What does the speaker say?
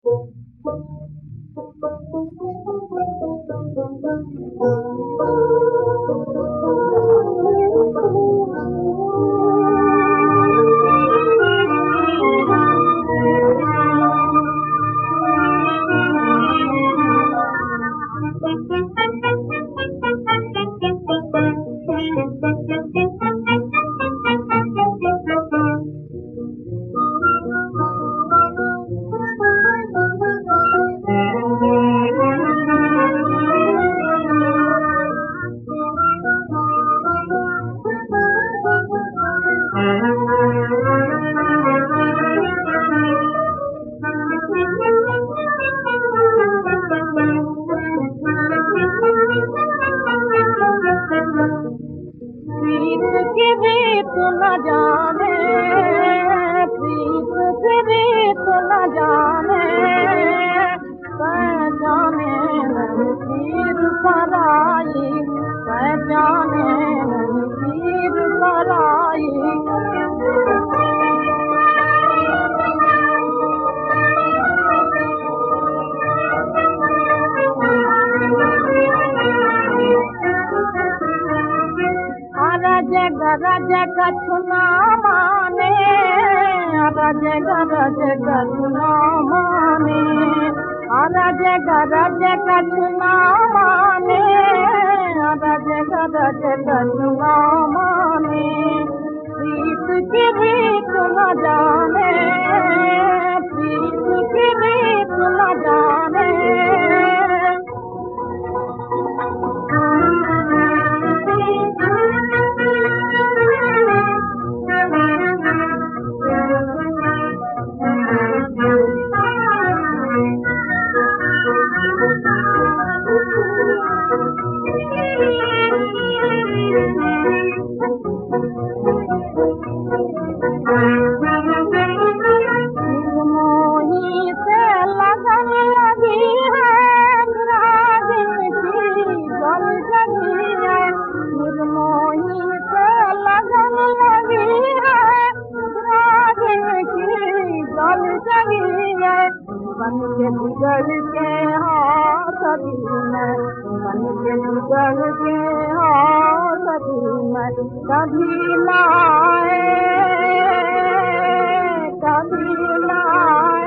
रज कछुना माने रज कछुना माने रज कछुना माने रज कछुना माने प्रीत की रीत न जाने प्रीत की रीत न जाने बन के बिगड़ के हाथ में बन के बिगड़ के हाथ में कभी लाए